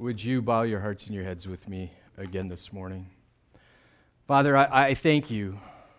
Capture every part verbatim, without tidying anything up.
would you bow your hearts and your heads with me again this morning? Father, I, I thank you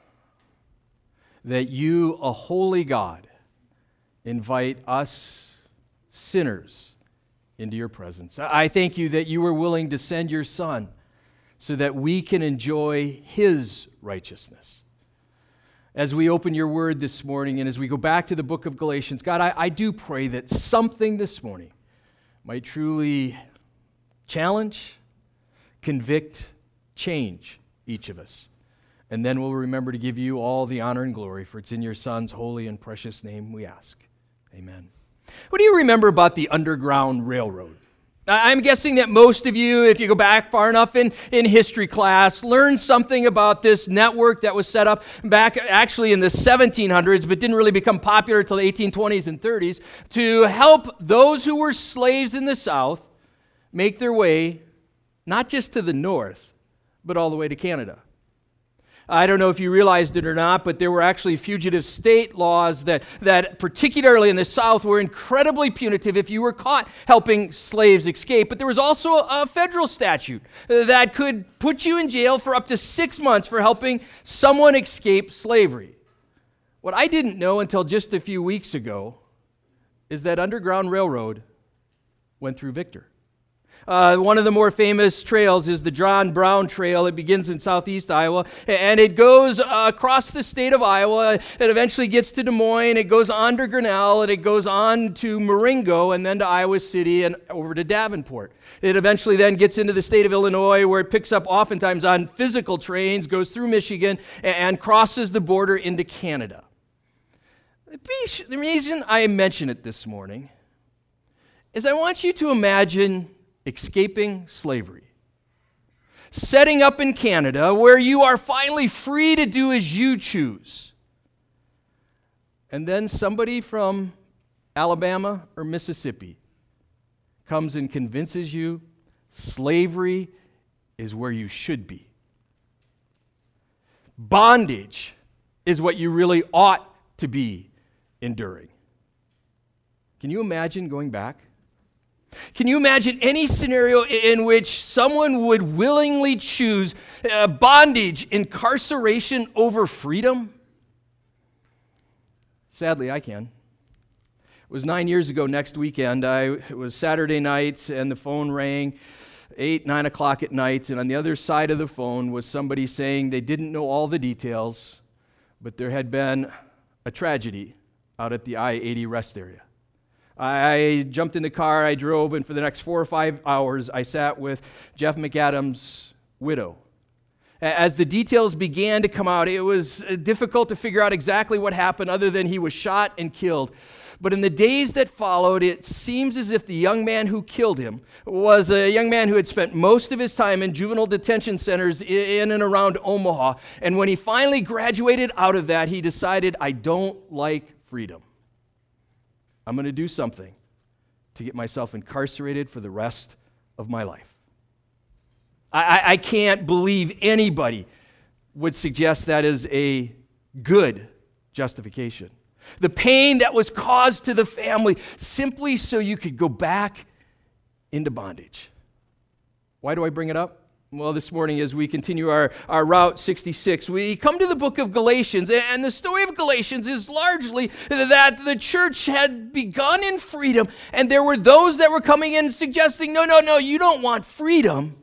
that you, a holy God, invite us sinners into your presence. I thank you that you were willing to send your Son so that we can enjoy his righteousness. As we open your word this morning and as we go back to the book of Galatians, God, I, I do pray that something this morning might truly challenge, convict, change each of us. And then we'll remember to give you all the honor and glory, for it's in your Son's holy and precious name we ask. Amen. What do you remember about the Underground Railroad? I'm guessing that most of you, if you go back far enough in, in history class, learned something about this network that was set up back actually in the seventeen hundreds, but didn't really become popular until the eighteen twenties and thirties, to help those who were slaves in the South make their way not just to the north, but all the way to Canada. I don't know if you realized it or not, but there were actually fugitive state laws that, that particularly in the South were incredibly punitive if you were caught helping slaves escape. But there was also a federal statute that could put you in jail for up to six months for helping someone escape slavery. What I didn't know until just a few weeks ago is that Underground Railroad went through Victor. Uh, one of the more famous trails is the John Brown Trail. It begins in southeast Iowa, and it goes uh, across the state of Iowa. It eventually gets to Des Moines. It goes on to Grinnell, and it goes on to Marengo, and then to Iowa City, and over to Davenport. It eventually then gets into the state of Illinois, where it picks up oftentimes on physical trains, goes through Michigan, and crosses the border into Canada. The reason I mention it this morning is I want you to imagine escaping slavery, setting up in Canada where you are finally free to do as you choose. And then somebody from Alabama or Mississippi comes and convinces you slavery is where you should be. Bondage is what you really ought to be enduring. Can you imagine going back? Can you imagine any scenario in which someone would willingly choose uh, bondage, incarceration over freedom? Sadly, I can. It was nine years ago next weekend. I, it was Saturday night, and the phone rang eight, nine o'clock at night, and on the other side of the phone was somebody saying they didn't know all the details, but there had been a tragedy out at the I eighty rest area. I jumped in the car, I drove, and for the next four or five hours, I sat with Jeff McAdams' widow. As the details began to come out, it was difficult to figure out exactly what happened other than he was shot and killed. But in the days that followed, it seems as if the young man who killed him was a young man who had spent most of his time in juvenile detention centers in and around Omaha. And when he finally graduated out of that, he decided, I don't like freedom. I'm going to do something to get myself incarcerated for the rest of my life. I, I, I can't believe anybody would suggest that is a good justification. The pain that was caused to the family simply so you could go back into bondage. Why do I bring it up? Well, this morning as we continue our, our Route sixty-six, we come to the book of Galatians, and the story of Galatians is largely that the church had begun in freedom, and there were those that were coming in suggesting, no, no, no, you don't want freedom.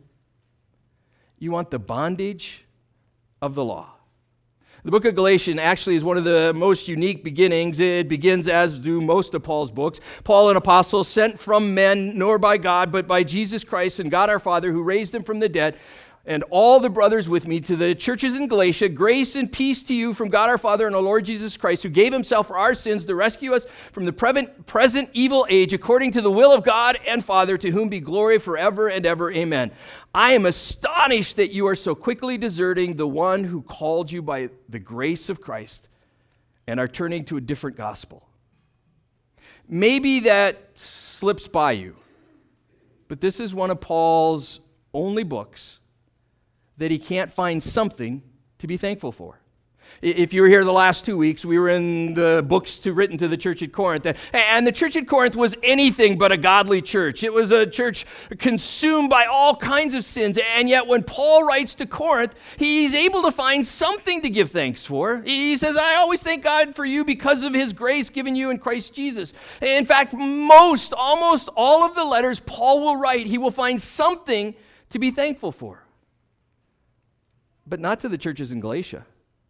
You want the bondage of the law. The book of Galatians actually is one of the most unique beginnings. It begins, as do most of Paul's books. Paul, an apostle, sent from men, nor by God, but by Jesus Christ and God our Father, who raised him from the dead, and all the brothers with me, to the churches in Galatia, grace and peace to you from God our Father and our Lord Jesus Christ, who gave himself for our sins to rescue us from the present evil age, according to the will of God and Father, to whom be glory forever and ever. Amen. I am astonished that you are so quickly deserting the one who called you by the grace of Christ and are turning to a different gospel. Maybe that slips by you, but this is one of Paul's only books that he can't find something to be thankful for. If you were here the last two weeks, we were in the books to, written to the church at Corinth. And the church at Corinth was anything but a godly church. It was a church consumed by all kinds of sins. And yet when Paul writes to Corinth, he's able to find something to give thanks for. He says, I always thank God for you because of his grace given you in Christ Jesus. In fact, most, almost all of the letters Paul will write, he will find something to be thankful for. But not to the churches in Galatia.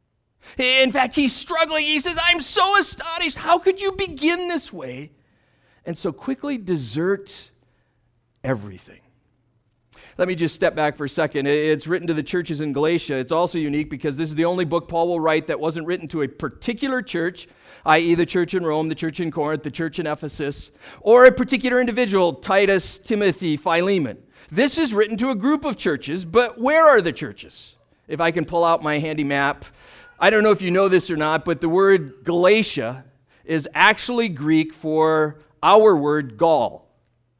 In fact, he's struggling. He says, I'm so astonished. How could you begin this way and so quickly desert everything? Let me just step back for a second. It's written to the churches in Galatia. It's also unique because this is the only book Paul will write that wasn't written to a particular church, that is the church in Rome, the church in Corinth, the church in Ephesus, or a particular individual, Titus, Timothy, Philemon. This is written to a group of churches, but where are the churches? If I can pull out my handy map. I don't know if you know this or not, but the word Galatia is actually Greek for our word Gaul.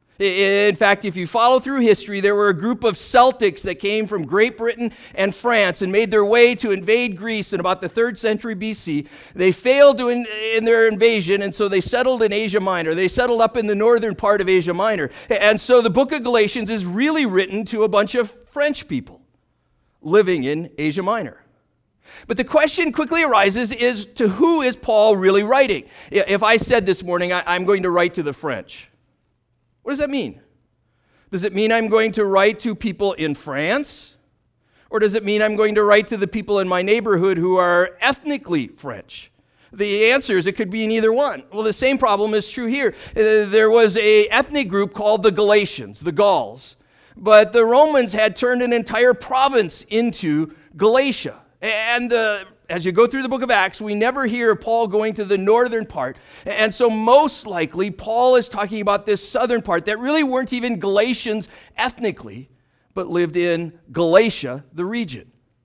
In fact, if you follow through history, there were a group of Celtics that came from Great Britain and France and made their way to invade Greece in about the third century B C. They failed to in, in their invasion, and so they settled in Asia Minor. They settled up in the northern part of Asia Minor. And so the book of Galatians is really written to a bunch of French people living in Asia Minor. But the question quickly arises is, to who is Paul really writing? If I said this morning, I, I'm going to write to the French, what does that mean? Does it mean I'm going to write to people in France? Or does it mean I'm going to write to the people in my neighborhood who are ethnically French? The answer is it could be in either one. Well, the same problem is true here. Uh, there was an ethnic group called the Galatians, the Gauls. But the Romans had turned an entire province into Galatia. And uh, as you go through the book of Acts, we never hear Paul going to the northern part. And so most likely, Paul is talking about this southern part that really weren't even Galatians ethnically, but lived in Galatia, the region.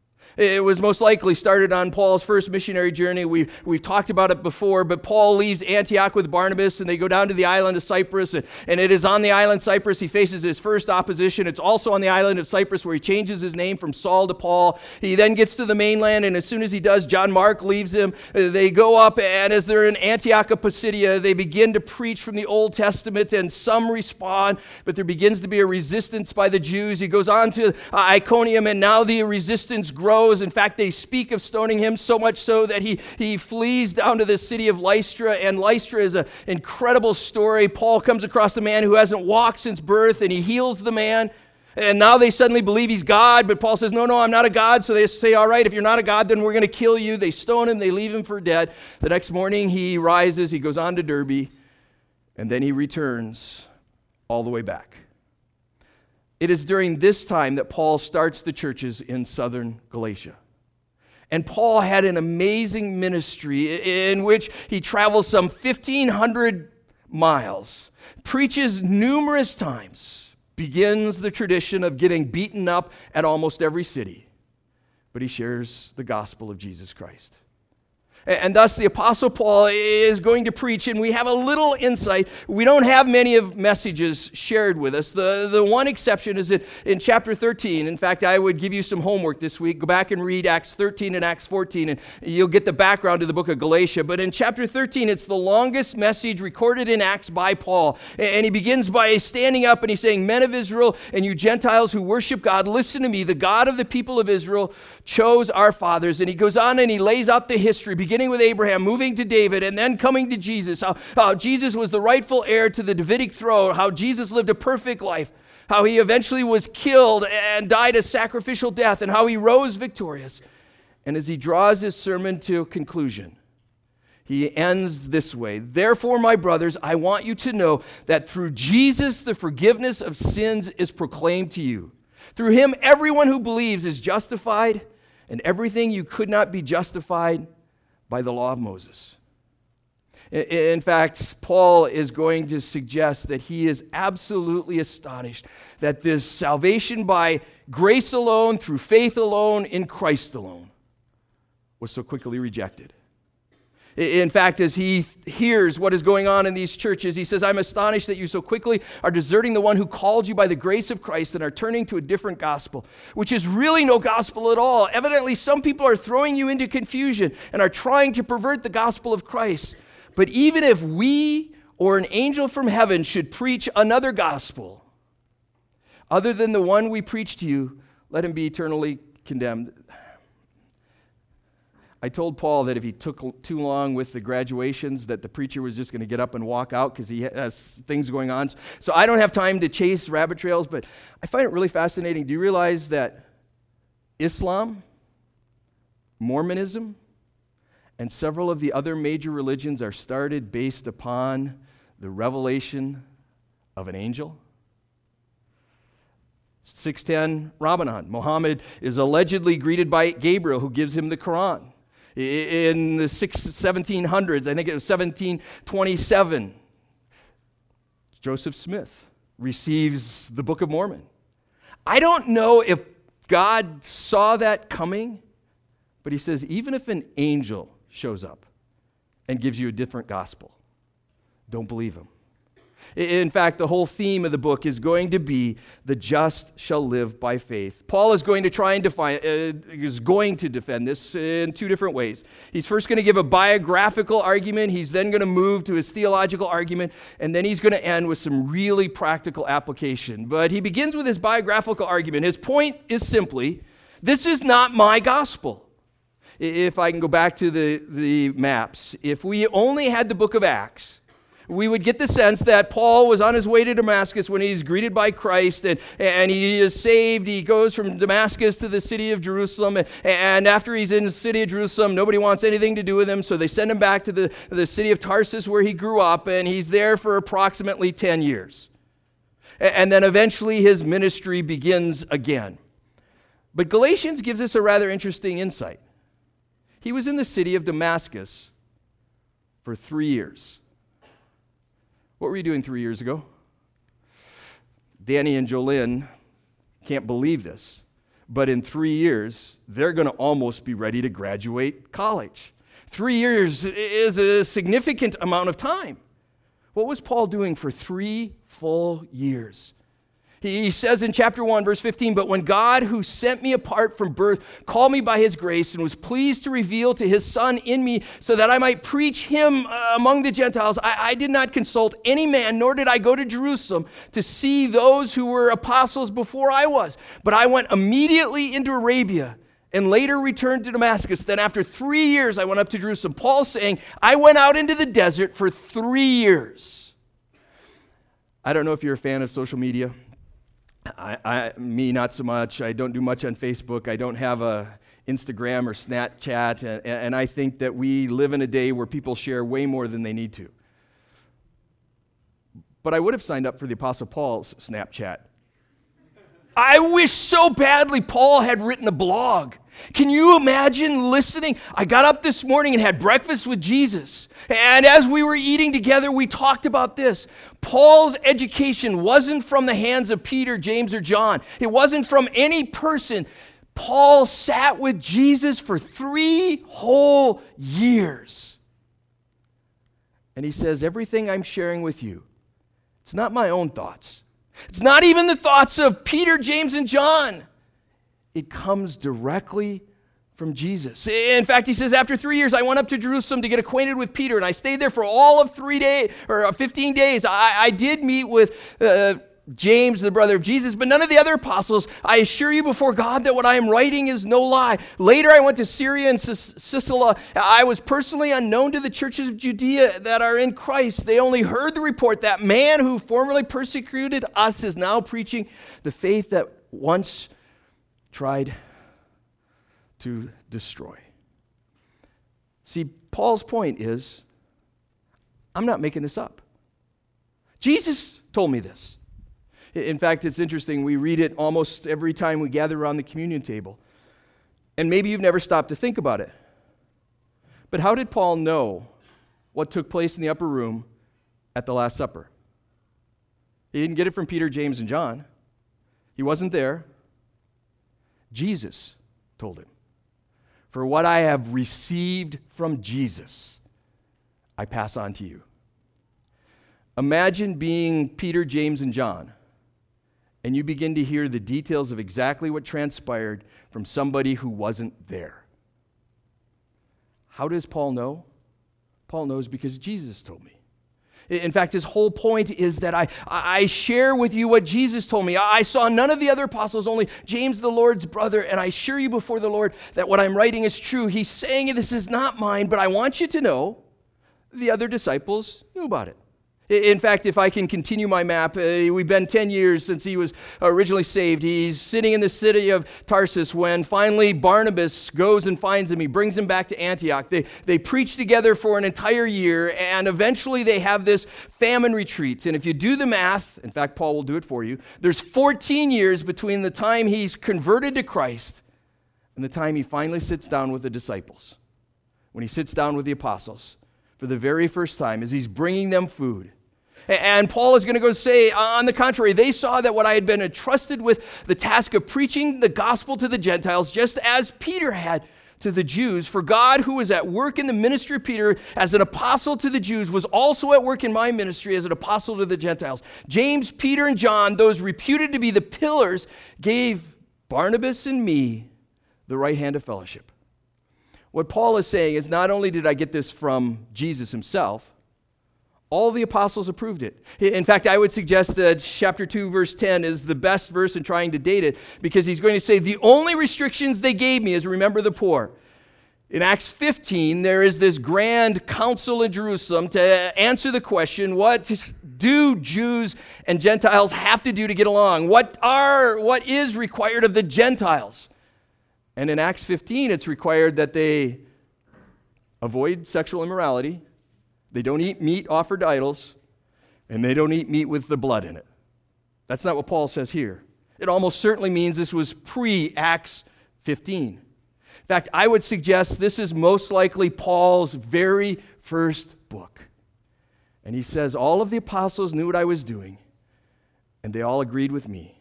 It was most likely started on Paul's first missionary journey. We've, we've talked about it before, but Paul leaves Antioch with Barnabas, and they go down to the island of Cyprus, and, and it is on the island of Cyprus he faces his first opposition. It's also on the island of Cyprus where he changes his name from Saul to Paul. He then gets to the mainland, and as soon as he does, John Mark leaves him. They go up, and as they're in Antioch of Pisidia, they begin to preach from the Old Testament, and some respond, but there begins to be a resistance by the Jews. He goes on to Iconium, and now the resistance grows. In fact, they speak of stoning him so much so that he, he flees down to the city of Lystra, and Lystra is an incredible story. Paul comes across a man who hasn't walked since birth, and he heals the man, and now they suddenly believe he's God, but Paul says, no, no, I'm not a God, so they say, all right, if you're not a God, then we're going to kill you. They stone him, they leave him for dead. The next morning, he rises, he goes on to Derbe, and then he returns all the way back. It is during this time that Paul starts the churches in southern Galatia. And Paul had an amazing ministry in which he travels some fifteen hundred miles, preaches numerous times, begins the tradition of getting beaten up at almost every city, but he shares the gospel of Jesus Christ. And thus the Apostle Paul is going to preach, and we have a little insight. We don't have many of messages shared with us. The, the one exception is that in chapter thirteen. In fact, I would give you some homework this week. Go back and read Acts thirteen and Acts fourteen, and you'll get the background to the book of Galatia. But in chapter thirteen, it's the longest message recorded in Acts by Paul. And he begins by standing up and he's saying, men of Israel and you Gentiles who worship God, listen to me. The God of the people of Israel chose our fathers. And he goes on and he lays out the history, beginning with Abraham, moving to David, and then coming to Jesus, how, how Jesus was the rightful heir to the Davidic throne, how Jesus lived a perfect life, how he eventually was killed and died a sacrificial death, and how he rose victorious. And as he draws his sermon to a conclusion, he ends this way: therefore, my brothers, I want you to know that through Jesus the forgiveness of sins is proclaimed to you. Through him, everyone who believes is justified, and everything you could not be justified by the law of Moses. In fact, Paul is going to suggest that he is absolutely astonished that this salvation by grace alone, through faith alone, in Christ alone, was so quickly rejected. In fact, as he hears what is going on in these churches, he says, I'm astonished that you so quickly are deserting the one who called you by the grace of Christ and are turning to a different gospel, which is really no gospel at all. Evidently, some people are throwing you into confusion and are trying to pervert the gospel of Christ. But even if we or an angel from heaven should preach another gospel, other than the one we preach to you, let him be eternally condemned. I told Paul that if he took too long with the graduations, that the preacher was just going to get up and walk out because he has things going on. So I don't have time to chase rabbit trails, but I find it really fascinating. Do you realize that Islam, Mormonism, and several of the other major religions are started based upon the revelation of an angel? six ten Ramadan. Muhammad is allegedly greeted by Gabriel, who gives him the Quran. In the seventeen hundreds, I think it was seventeen twenty-seven, Joseph Smith receives the Book of Mormon. I don't know if God saw that coming, but he says, even if an angel shows up and gives you a different gospel, don't believe him. In fact, the whole theme of the book is going to be the just shall live by faith. Paul is going to try and define, uh, is going to defend this in two different ways. He's first going to give a biographical argument. He's then going to move to his theological argument, and then he's going to end with some really practical application. But he begins with his biographical argument. His point is simply, this is not my gospel. If I can go back to the, the maps, if we only had the book of Acts, we would get the sense that Paul was on his way to Damascus when he's greeted by Christ, and, and he is saved. He goes from Damascus to the city of Jerusalem, and, and after he's in the city of Jerusalem, nobody wants anything to do with him, so they send him back to the, the city of Tarsus where he grew up, and he's there for approximately ten years. And then eventually his ministry begins again. But Galatians gives us a rather interesting insight. He was in the city of Damascus for three years. What were you doing three years ago? Danny and Jolynn can't believe this, but in three years, they're going to almost be ready to graduate college. Three years is a significant amount of time. What was Paul doing for three full years? He says in chapter one, verse fifteen, but when God, who sent me apart from birth, called me by his grace and was pleased to reveal to his Son in me so that I might preach him uh, among the Gentiles, I, I did not consult any man, nor did I go to Jerusalem to see those who were apostles before I was. But I went immediately into Arabia and later returned to Damascus. Then after three years, I went up to Jerusalem. Paul's saying, I went out into the desert for three years. I don't know if you're a fan of social media. I, I, me, not so much. I don't do much on Facebook. I don't have a Instagram or Snapchat, and, and I think that we live in a day where people share way more than they need to. But I would have signed up for the Apostle Paul's Snapchat. I wish so badly Paul had written a blog. Can you imagine listening? I got up this morning and had breakfast with Jesus. And as we were eating together, we talked about this. Paul's education wasn't from the hands of Peter, James, or John. It wasn't from any person. Paul sat with Jesus for three whole years. And he says, everything I'm sharing with you, it's not my own thoughts. It's not even the thoughts of Peter, James, and John. It comes directly from Jesus. In fact, he says, after three years, I went up to Jerusalem to get acquainted with Peter, and I stayed there for all of three days, or fifteen days. I, I did meet with uh, James, the brother of Jesus, but none of the other apostles. I assure you before God that what I am writing is no lie. Later, I went to Syria and Cilicia. I was personally unknown to the churches of Judea that are in Christ. They only heard the report that man who formerly persecuted us is now preaching the faith that once tried to destroy. See, Paul's point is, I'm not making this up. Jesus told me this. In fact, it's interesting. We read it almost every time we gather around the communion table. And maybe you've never stopped to think about it. But how did Paul know what took place in the upper room at the Last Supper? He didn't get it from Peter, James, and John. He wasn't there. Jesus told him. For what I have received from Jesus, I pass on to you. Imagine being Peter, James, and John, and you begin to hear the details of exactly what transpired from somebody who wasn't there. How does Paul know? Paul knows because Jesus told me. In fact, his whole point is that I, I share with you what Jesus told me. I saw none of the other apostles, only James, the Lord's brother, and I assure you before the Lord that what I'm writing is true. He's saying this is not mine, but I want you to know the other disciples knew about it. In fact, if I can continue my map, uh, we've been ten years since he was originally saved. He's sitting in the city of Tarsus when finally Barnabas goes and finds him. He brings him back to Antioch. They, they preach together for an entire year, and eventually they have this famine retreat. And if you do the math, in fact, Paul will do it for you, there's fourteen years between the time he's converted to Christ and the time he finally sits down with the disciples. When he sits down with the apostles for the very first time as he's bringing them food. And Paul is going to go say, on the contrary, they saw that what I had been entrusted with the task of preaching the gospel to the Gentiles, just as Peter had to the Jews. For God, who was at work in the ministry of Peter as an apostle to the Jews, was also at work in my ministry as an apostle to the Gentiles. James, Peter, and John, those reputed to be the pillars, gave Barnabas and me the right hand of fellowship. What Paul is saying is not only did I get this from Jesus himself, all the apostles approved it. In fact, I would suggest that chapter two, verse ten is the best verse in trying to date it, because he's going to say, the only restrictions they gave me is remember the poor. In Acts fifteen, there is this grand council in Jerusalem to answer the question, what do Jews and Gentiles have to do to get along? What are, what is required of the Gentiles? And in Acts fifteen, it's required that they avoid sexual immorality, they don't eat meat offered to idols, and they don't eat meat with the blood in it. That's not what Paul says here. It almost certainly means this was pre-Acts fifteen. In fact, I would suggest this is most likely Paul's very first book. And he says, all of the apostles knew what I was doing, and they all agreed with me.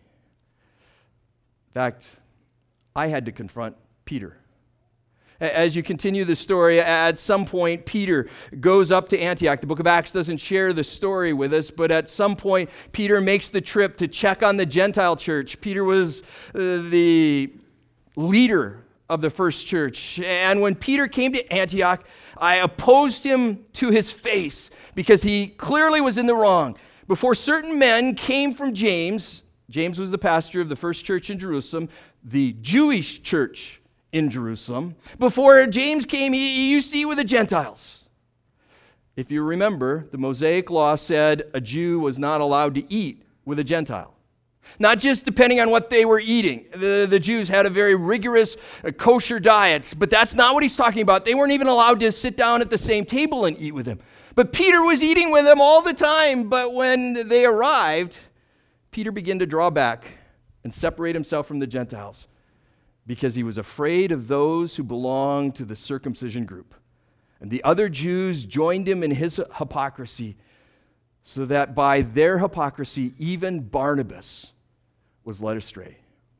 In fact, I had to confront Peter. As you continue the story, at some point, Peter goes up to Antioch. The book of Acts doesn't share the story with us, but at some point, Peter makes the trip to check on the Gentile church. Peter was uh, the leader of the first church. And when Peter came to Antioch, I opposed him to his face because he clearly was in the wrong. Before certain men came from James, James was the pastor of the first church in Jerusalem, the Jewish church in Jerusalem. Before James came, he, he used to eat with the Gentiles. If you remember, the Mosaic law said a Jew was not allowed to eat with a Gentile. Not just depending on what they were eating. The, the Jews had a very rigorous uh, kosher diet, but that's not what he's talking about. They weren't even allowed to sit down at the same table and eat with him. But Peter was eating with them all the time, but when they arrived, Peter began to draw back and separate himself from the Gentiles, because he was afraid of those who belonged to the circumcision group. And the other Jews joined him in his hypocrisy, so that by their hypocrisy, even Barnabas was led astray.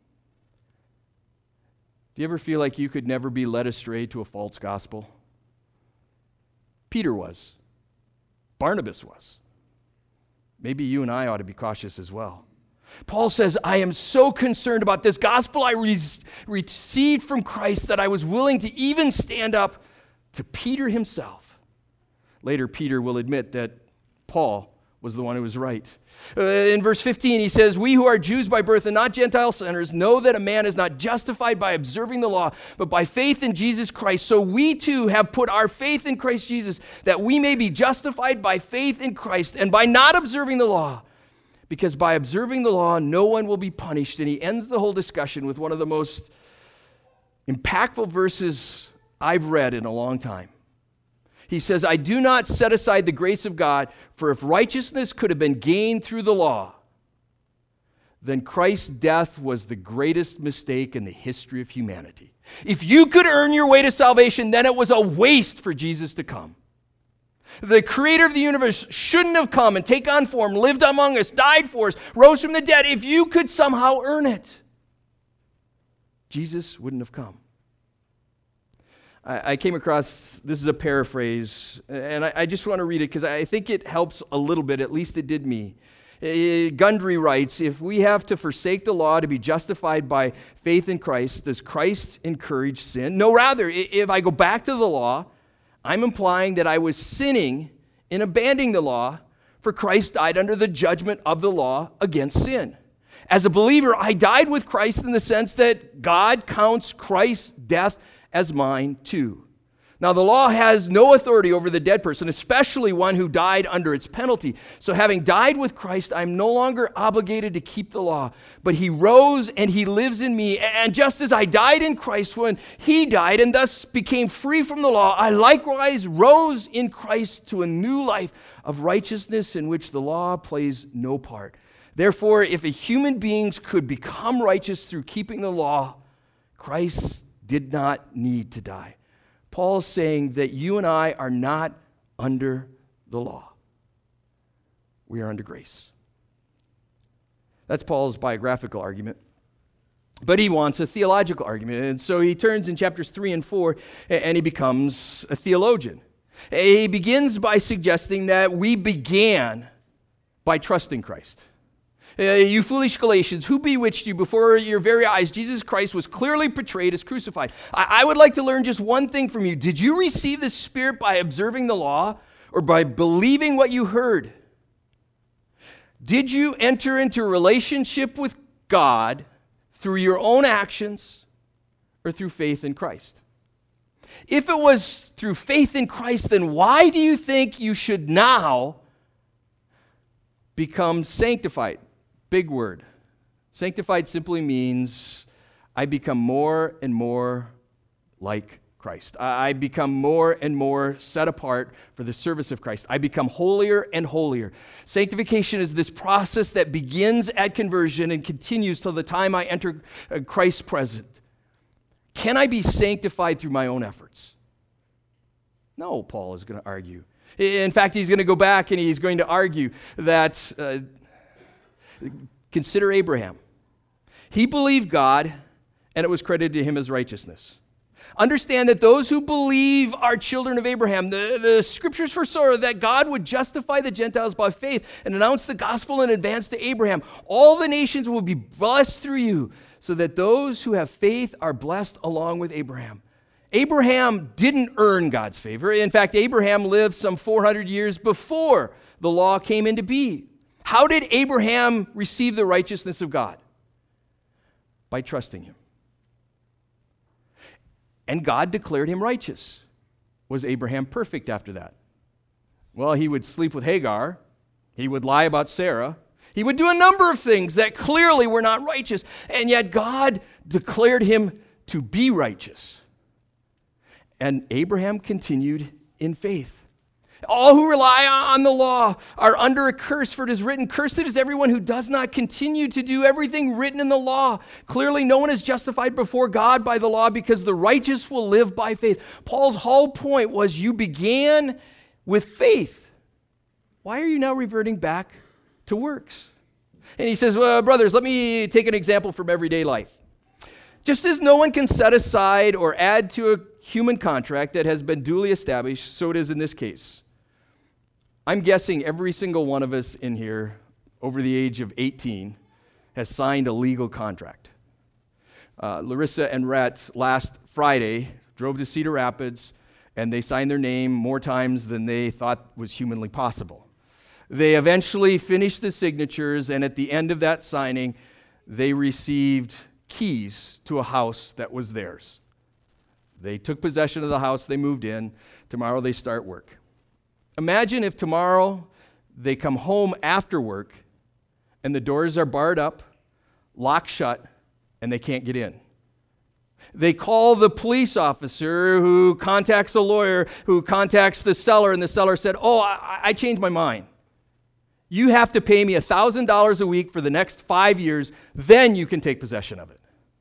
Do you ever feel like you could never be led astray to a false gospel? Peter was. Barnabas was. Maybe you and I ought to be cautious as well. Paul says, I am so concerned about this gospel I re- received from Christ that I was willing to even stand up to Peter himself. Later, Peter will admit that Paul was the one who was right. Uh, in verse fifteen, he says, we who are Jews by birth and not Gentile sinners know that a man is not justified by observing the law, but by faith in Jesus Christ. So we too have put our faith in Christ Jesus, that we may be justified by faith in Christ and by not observing the law. Because by observing the law, no one will be punished. And he ends the whole discussion with one of the most impactful verses I've read in a long time. He says, I do not set aside the grace of God, for if righteousness could have been gained through the law, then Christ's death was the greatest mistake in the history of humanity. If you could earn your way to salvation, then it was a waste for Jesus to come. The creator of the universe shouldn't have come and take on form, lived among us, died for us, rose from the dead. If you could somehow earn it, Jesus wouldn't have come. I, I came across, this is a paraphrase, and I, I just want to read it because I think it helps a little bit, at least it did me. Uh, Gundry writes, if we have to forsake the law to be justified by faith in Christ, does Christ encourage sin? No, rather, if I go back to the law, I'm implying that I was sinning in abandoning the law, for Christ died under the judgment of the law against sin. As a believer, I died with Christ in the sense that God counts Christ's death as mine too. Now, the law has no authority over the dead person, especially one who died under its penalty. So having died with Christ, I'm no longer obligated to keep the law, but he rose and he lives in me. And just as I died in Christ when he died and thus became free from the law, I likewise rose in Christ to a new life of righteousness in which the law plays no part. Therefore, if a human beings could become righteous through keeping the law, Christ did not need to die. Paul's saying that you and I are not under the law. We are under grace. That's Paul's biographical argument. But he wants a theological argument. And so he turns in chapters three and four and he becomes a theologian. He begins by suggesting that we began by trusting Christ. Uh, you foolish Galatians, who bewitched you before your very eyes? Jesus Christ was clearly portrayed as crucified. I, I would like to learn just one thing from you. Did you receive the Spirit by observing the law or by believing what you heard? Did you enter into a relationship with God through your own actions or through faith in Christ? If it was through faith in Christ, then why do you think you should now become sanctified? Big word. Sanctified simply means I become more and more like Christ. I become more and more set apart for the service of Christ. I become holier and holier. Sanctification is this process that begins at conversion and continues till the time I enter Christ's presence. Can I be sanctified through my own efforts? No, Paul is going to argue. In fact, he's going to go back and he's going to argue that uh, consider Abraham. He believed God, and it was credited to him as righteousness. Understand that those who believe are children of Abraham. The, the scriptures foresaw that God would justify the Gentiles by faith and announce the gospel in advance to Abraham. All the nations will be blessed through you, so that those who have faith are blessed along with Abraham. Abraham didn't earn God's favor. In fact, Abraham lived some four hundred years before the law came into being. How did Abraham receive the righteousness of God? By trusting him. And God declared him righteous. Was Abraham perfect after that? Well, he would sleep with Hagar. He would lie about Sarah. He would do a number of things that clearly were not righteous. And yet God declared him to be righteous. And Abraham continued in faith. All who rely on the law are under a curse, for it is written, cursed is everyone who does not continue to do everything written in the law. Clearly, no one is justified before God by the law, because the righteous will live by faith. Paul's whole point was you began with faith. Why are you now reverting back to works? And he says, well, brothers, let me take an example from everyday life. Just as no one can set aside or add to a human contract that has been duly established, so it is in this case. I'm guessing every single one of us in here over the age of eighteen has signed a legal contract. Uh, Larissa and Rhett last Friday drove to Cedar Rapids, and they signed their name more times than they thought was humanly possible. They eventually finished the signatures, and at the end of that signing, they received keys to a house that was theirs. They took possession of the house, they moved in. Tomorrow they start work. Imagine if tomorrow they come home after work and the doors are barred up, locked shut, and they can't get in. They call the police officer who contacts a lawyer who contacts the seller, and the seller said, oh, I, I changed my mind. You have to pay me one thousand dollars a week for the next five years, then you can take possession of it.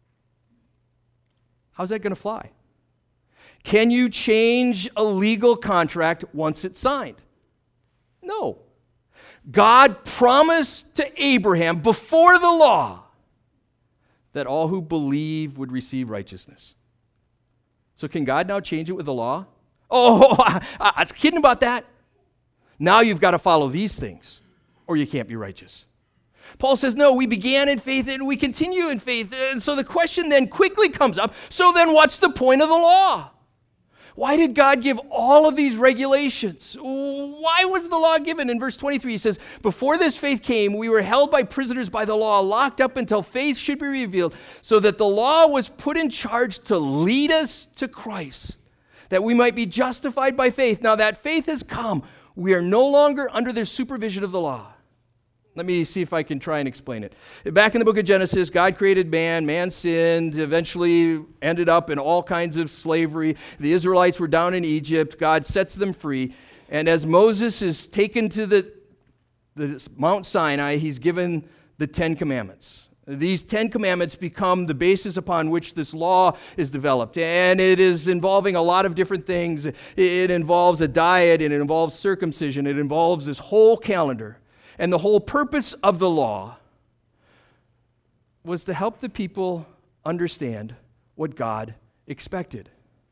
How's that going to fly? Can you change a legal contract once it's signed? No. God promised to Abraham before the law that all who believe would receive righteousness. So can God now change it with the law? Oh, I, I was kidding about that. Now you've got to follow these things, or you can't be righteous. Paul says, no, we began in faith and we continue in faith. And so the question then quickly comes up, so then what's the point of the law? Why did God give all of these regulations? Why was the law given? In verse twenty-three, he says, before this faith came, we were held by prisoners by the law, locked up until faith should be revealed, so that the law was put in charge to lead us to Christ, that we might be justified by faith. Now that faith has come, we are no longer under the supervision of the law. Let me see if I can try and explain it. Back in the book of Genesis, God created man. Man sinned, eventually ended up in all kinds of slavery. The Israelites were down in Egypt. God sets them free. And as Moses is taken to the, the Mount Sinai, he's given the Ten Commandments. These Ten Commandments become the basis upon which this law is developed. And it is involving a lot of different things. It involves a diet, and it involves circumcision. It involves this whole calendar. And the whole purpose of the law was to help the people understand what God expected.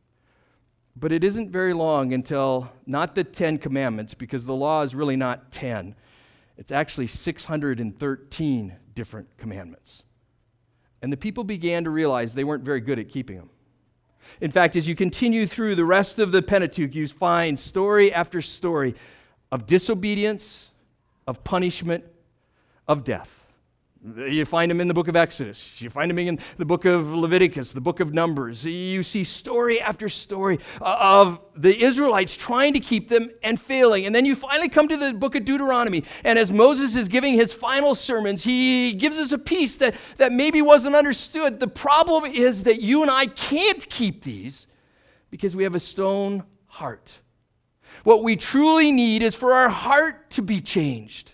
But it isn't very long until, not the Ten Commandments, because the law is really not ten. It's actually six hundred thirteen different commandments. And the people began to realize they weren't very good at keeping them. In fact, as you continue through the rest of the Pentateuch, you find story after story of disobedience, of punishment, of death. You find them in the book of Exodus. You find them in the book of Leviticus, the book of Numbers. You see story after story of the Israelites trying to keep them and failing. And then you finally come to the book of Deuteronomy. And as Moses is giving his final sermons, he gives us a piece that, that maybe wasn't understood. The problem is that you and I can't keep these because we have a stone heart. What we truly need is for our heart to be changed.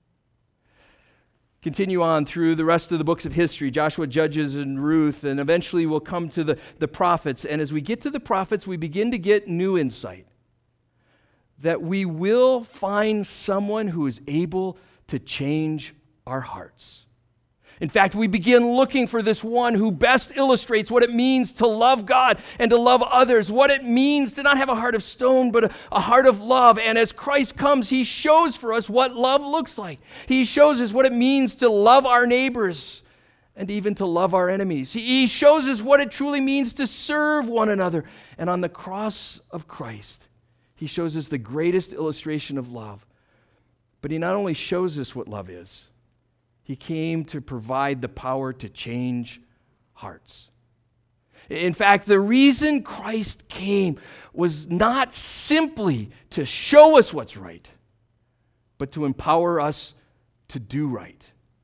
Continue on through the rest of the books of history, Joshua, Judges, and Ruth, and eventually we'll come to the, the prophets. And as we get to the prophets, we begin to get new insight that we will find someone who is able to change our hearts. In fact, we begin looking for this one who best illustrates what it means to love God and to love others, what it means to not have a heart of stone, but a, a heart of love. And as Christ comes, he shows for us what love looks like. He shows us what it means to love our neighbors and even to love our enemies. He shows us what it truly means to serve one another. And on the cross of Christ, he shows us the greatest illustration of love. But he not only shows us what love is, he came to provide the power to change hearts. In fact, the reason Christ came was not simply to show us what's right, but to empower us to do right.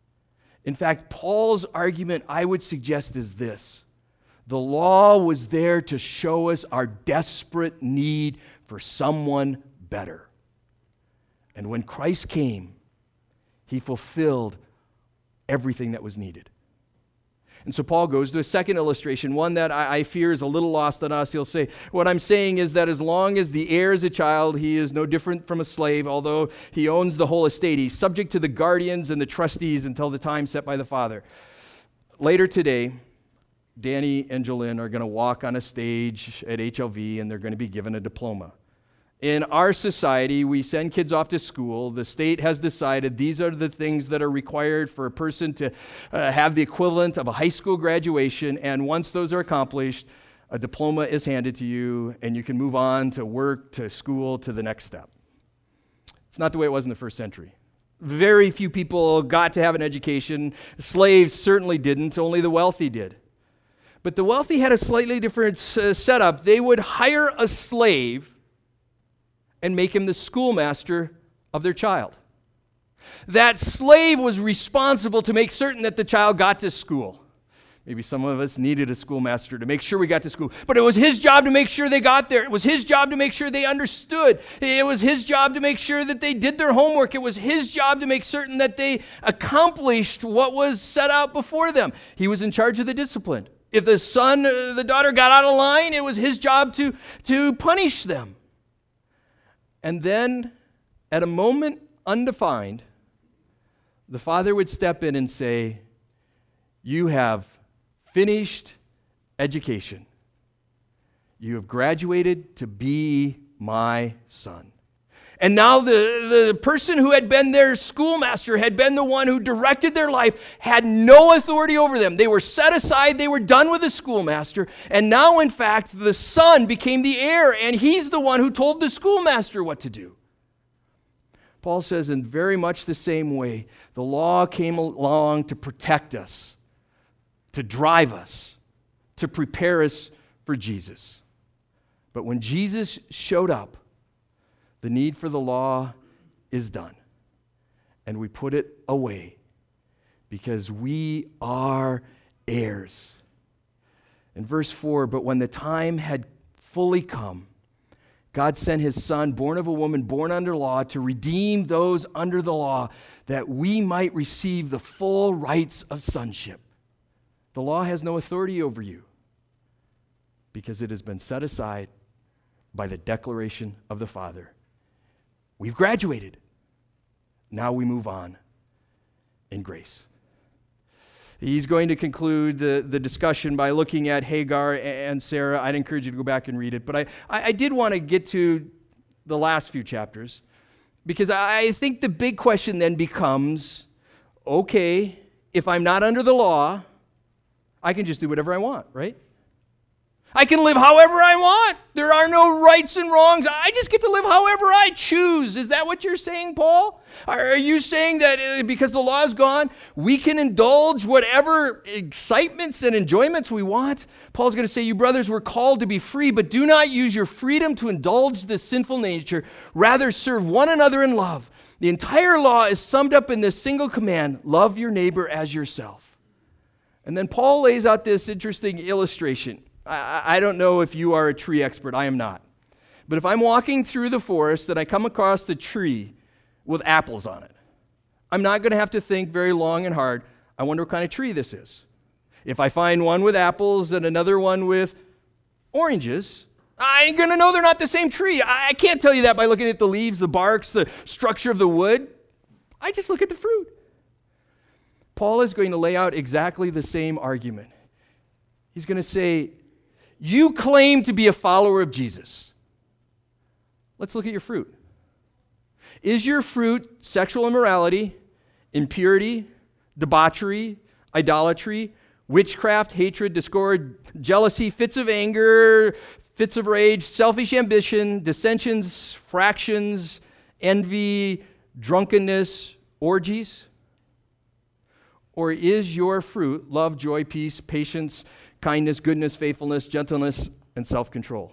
In fact, Paul's argument, I would suggest, is this. The law was there to show us our desperate need for someone better. And when Christ came, he fulfilled everything that was needed. And so Paul goes to a second illustration, one that I, I fear is a little lost on us. He'll say, what I'm saying is that as long as the heir is a child, he is no different from a slave, although he owns the whole estate. He's subject to the guardians and the trustees until the time set by the father. Later today, Danny and Jolene are going to walk on a stage at H L V, and they're going to be given a diploma. In our society, we send kids off to school. The state has decided these are the things that are required for a person to uh, have the equivalent of a high school graduation, and once those are accomplished, a diploma is handed to you, and you can move on to work, to school, to the next step. It's not the way it was in the first century. Very few people got to have an education. Slaves certainly didn't, only the wealthy did. But the wealthy had a slightly different uh, setup. They would hire a slave and make him the schoolmaster of their child. That slave was responsible to make certain that the child got to school. Maybe some of us needed a schoolmaster to make sure we got to school. But it was his job to make sure they got there. It was his job to make sure they understood. It was his job to make sure that they did their homework. It was his job to make certain that they accomplished what was set out before them. He was in charge of the discipline. If the son, uh, the daughter got out of line, it was his job to, to punish them. And then, at a moment undefined, the father would step in and say, you have finished education. You have graduated to be my son. And now the, the person who had been their schoolmaster, had been the one who directed their life, had no authority over them. They were set aside. They were done with the schoolmaster. And now, in fact, the son became the heir, and he's the one who told the schoolmaster what to do. Paul says, in very much the same way, the law came along to protect us, to drive us, to prepare us for Jesus. But when Jesus showed up, the need for the law is done. And we put it away because we are heirs. In verse four, but when the time had fully come, God sent his son, born of a woman, born under law, to redeem those under the law, that we might receive the full rights of sonship. The law has no authority over you because it has been set aside by the declaration of the Father. We've graduated. Now we move on in grace. He's going to conclude the, the discussion by looking at Hagar and Sarah. I'd encourage you to go back and read it. But I, I did want to get to the last few chapters because I think the big question then becomes, okay, if I'm not under the law, I can just do whatever I want, right? I can live however I want. There are no rights and wrongs. I just get to live however I choose. Is that what you're saying, Paul? Are you saying that because the law is gone, we can indulge whatever excitements and enjoyments we want? Paul's going to say, you brothers were called to be free, but do not use your freedom to indulge the sinful nature. Rather, serve one another in love. The entire law is summed up in this single command, love your neighbor as yourself. And then Paul lays out this interesting illustration. I don't know if you are a tree expert. I am not. But if I'm walking through the forest and I come across the tree with apples on it, I'm not going to have to think very long and hard, I wonder what kind of tree this is. If I find one with apples and another one with oranges, I ain't going to know they're not the same tree. I can't tell you that by looking at the leaves, the barks, the structure of the wood. I just look at the fruit. Paul is going to lay out exactly the same argument. He's going to say, you claim to be a follower of Jesus. Let's look at your fruit. Is your fruit sexual immorality, impurity, debauchery, idolatry, witchcraft, hatred, discord, jealousy, fits of anger, fits of rage, selfish ambition, dissensions, fractions, envy, drunkenness, orgies? Or is your fruit love, joy, peace, patience, kindness, goodness, faithfulness, gentleness, and self-control?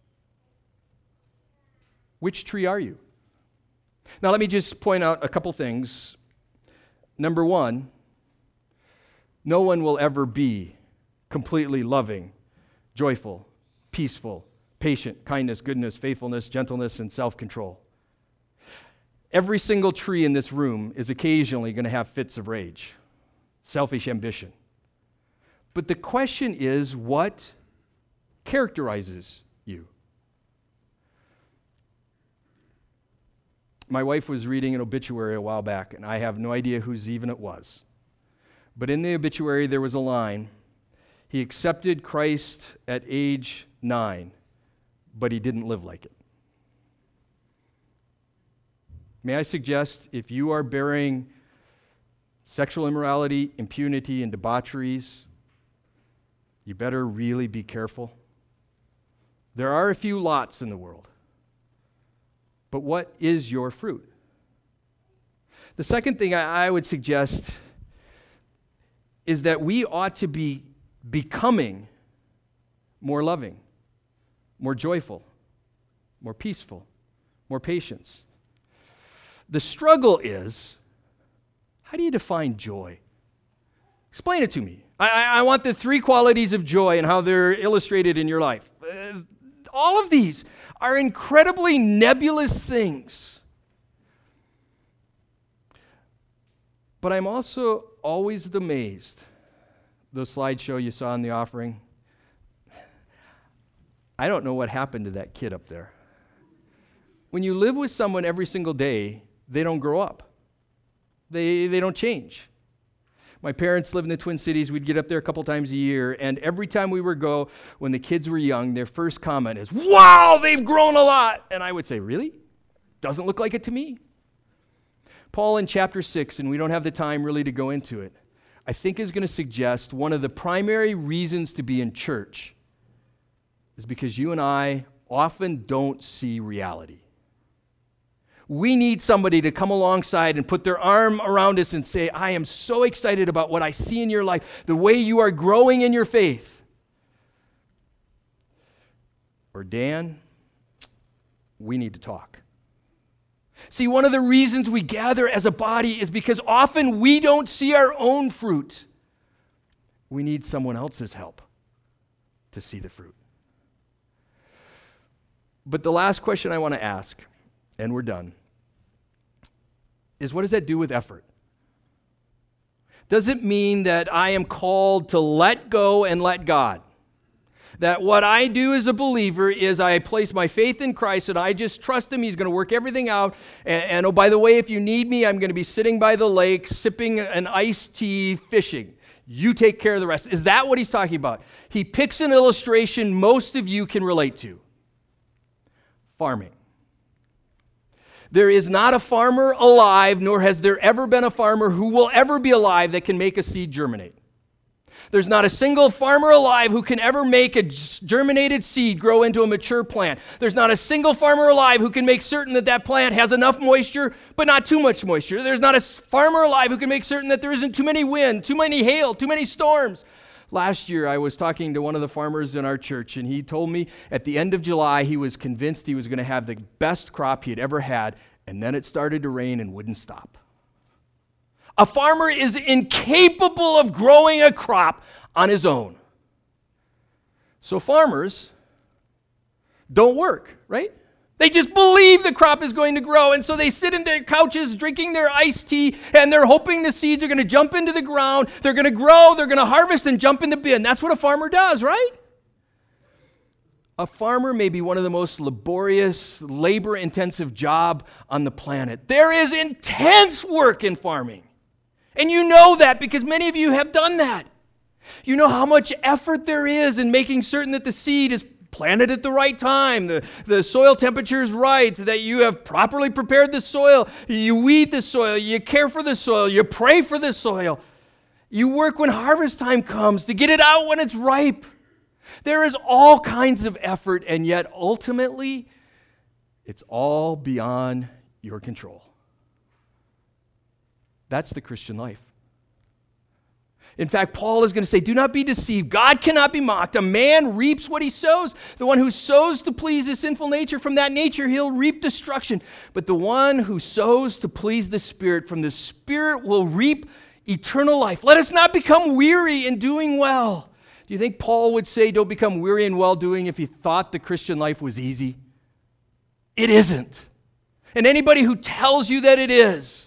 Which tree are you? Now, let me just point out a couple things. Number one, no one will ever be completely loving, joyful, peaceful, patient, kindness, goodness, faithfulness, gentleness, and self-control. Every single tree in this room is occasionally going to have fits of rage, selfish ambition. But the question is, what characterizes you? My wife was reading an obituary a while back, and I have no idea whose even it was. But in the obituary, there was a line, he accepted Christ at age nine, but he didn't live like it. May I suggest, if you are bearing sexual immorality, impunity, and debaucheries, you better really be careful. There are a few lots in the world. But what is your fruit? The second thing I, I would suggest is that we ought to be becoming more loving, more joyful, more peaceful, more patient. The struggle is, how do you define joy? Explain it to me. I, I want the three qualities of joy and how they're illustrated in your life. Uh, all of these are incredibly nebulous things. But I'm also always amazed. The slideshow you saw in the offering, I don't know what happened to that kid up there. When you live with someone every single day, they don't grow up. They, they don't change. My parents live in the Twin Cities. We'd get up there a couple times a year, and every time we would go, when the kids were young, their first comment is, "Wow, they've grown a lot." And I would say, "Really? Doesn't look like it to me." Paul in chapter six, and we don't have the time really to go into it, I think is going to suggest one of the primary reasons to be in church is because you and I often don't see reality. We need somebody to come alongside and put their arm around us and say, "I am so excited about what I see in your life, the way you are growing in your faith." Or, "Dan, we need to talk." See, one of the reasons we gather as a body is because often we don't see our own fruit. We need someone else's help to see the fruit. But the last question I want to ask, and we're done, is what does that do with effort? Does it mean that I am called to let go and let God? That what I do as a believer is I place my faith in Christ and I just trust Him. He's going to work everything out. And, and oh, by the way, if you need me, I'm going to be sitting by the lake, sipping an iced tea, fishing. You take care of the rest. Is that what he's talking about? He picks an illustration most of you can relate to. Farming. There is not a farmer alive, nor has there ever been a farmer who will ever be alive that can make a seed germinate. There's not a single farmer alive who can ever make a germinated seed grow into a mature plant. There's not a single farmer alive who can make certain that that plant has enough moisture, but not too much moisture. There's not a farmer alive who can make certain that there isn't too many wind, too many hail, too many storms. Last year, I was talking to one of the farmers in our church, and he told me at the end of July, he was convinced he was going to have the best crop he had ever had, and then it started to rain and wouldn't stop. A farmer is incapable of growing a crop on his own. So farmers don't work, right? They just believe the crop is going to grow, and so they sit in their couches drinking their iced tea, and they're hoping the seeds are going to jump into the ground, they're going to grow, they're going to harvest and jump in the bin. That's what a farmer does, right? A farmer may be one of the most laborious, labor-intensive job on the planet. There is intense work in farming. And you know that because many of you have done that. You know how much effort there is in making certain that the seed is planted at the right time, the, the soil temperature is right, that you have properly prepared the soil, you weed the soil, you care for the soil, you pray for the soil. You work when harvest time comes to get it out when it's ripe. There is all kinds of effort, and yet ultimately, it's all beyond your control. That's the Christian life. In fact, Paul is going to say, do not be deceived. God cannot be mocked. A man reaps what he sows. The one who sows to please his sinful nature, from that nature he'll reap destruction. But the one who sows to please the Spirit, from the Spirit will reap eternal life. Let us not become weary in doing well. Do you think Paul would say don't become weary in well-doing if he thought the Christian life was easy? It isn't. And anybody who tells you that it is,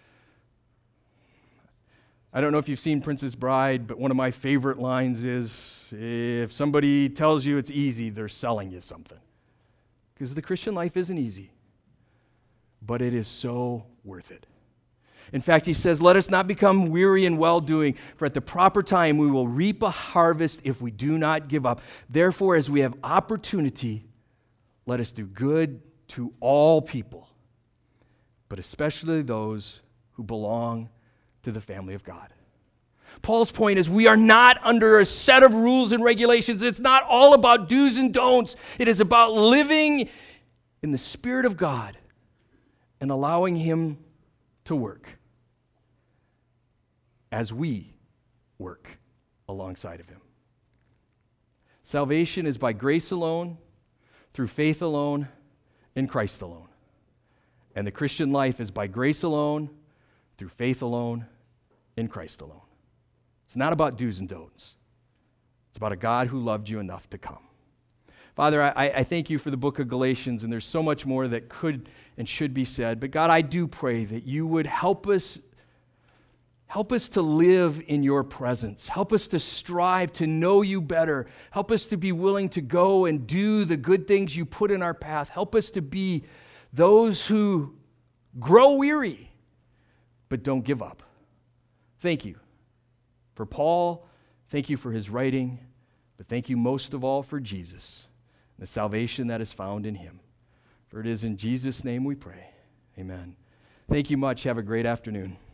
I don't know if you've seen Princess Bride, but one of my favorite lines is, if somebody tells you it's easy, they're selling you something. Because the Christian life isn't easy, but it is so worth it. In fact, he says, let us not become weary in well-doing, for at the proper time we will reap a harvest if we do not give up. Therefore, as we have opportunity, let us do good to all people, but especially those who belong to the family of God. Paul's point is we are not under a set of rules and regulations. It's not all about do's and don'ts. It is about living in the Spirit of God and allowing Him to work as we work alongside of Him. Salvation is by grace alone, through faith alone, in Christ alone. And the Christian life is by grace alone, through faith alone, in Christ alone. It's not about do's and don'ts. It's about a God who loved you enough to come. Father, I, I thank you for the book of Galatians, and there's so much more that could and should be said. But God, I do pray that you would help us, help us to live in your presence. Help us to strive to know you better. Help us to be willing to go and do the good things you put in our path. Help us to be those who grow weary, but don't give up. Thank you For Paul, thank you for his writing, but thank you most of all for Jesus, the salvation that is found in him. For it is in Jesus' name we pray. Amen. Thank you much. Have a great afternoon.